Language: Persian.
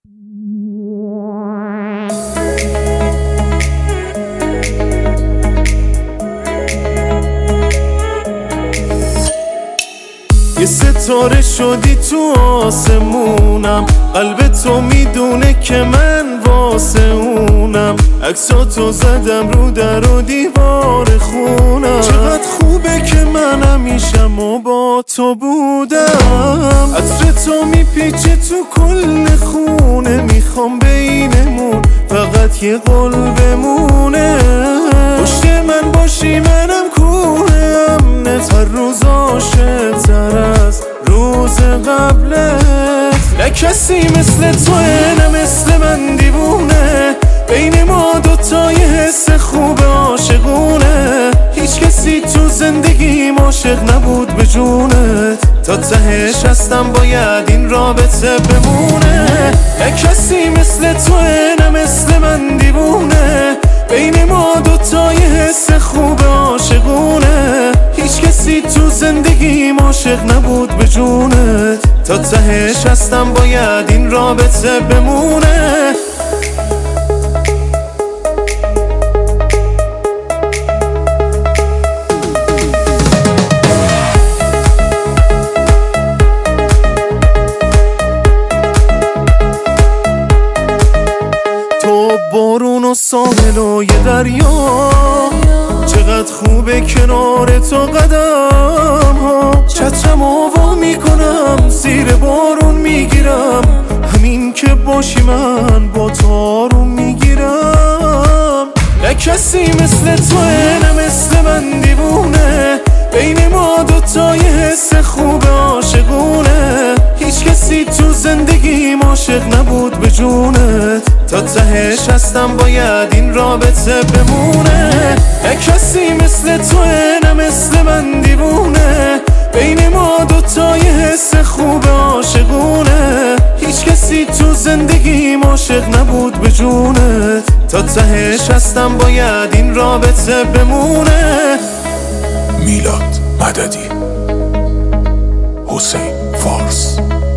یه ستاره شدی تو آسمونم، قلب تو میدونه که من واسه اونم. عکساتو زدم رو در و دیوار خونم. چقدر خوبه که من همیشم و با تو بودم. عطر تو میپیچه تو کل خونه، میخوام بینمون فقط یه قول بمونه. پشت من باشی منم کوه امنت، هر روز عاشق‌تر از روز قبلت. نه کسی مثل توه نه مثل من دیوونه، بین ما دوتا یه حس خوب عاشقونه. هیچ کسی تو زندگیم عاشق نبود به جونت، تا تهش هستم باید این رابطه بمونه. نه کسی مثل توه نه مثل من دیوونه، بین ما دوتا یه حس خوب عاشقونه. هیچ کسی تو زندگیم عاشق نبود به جونت، تا تهش هستم باید این رابطه بمونه. تو بارون و ساحل و یه دریا، چقدر خوبه کنار تو قدم ها. چترم آوا میکنم زیر بارون میگیرم، همین که باشی من با تو آروم میگیرم. نه کسی مثل توه نه مثل من دیوونه، بین ما دوتا یه حس خوب عاشقونه. هیچ کسی تو زندگیم عاشق نبود به جونت، تا تهش هستم باید این رابطه بمونه. نه کسی مثل توه نه مثل من دیوونه، بین ما دوتا یه حس خوب عاشقونه. هیچ کسی تو زندگیم عاشق نبود به جونت، تا تهش هستم باید این رابطه بمونه. میلاد مددی، حسین فارس.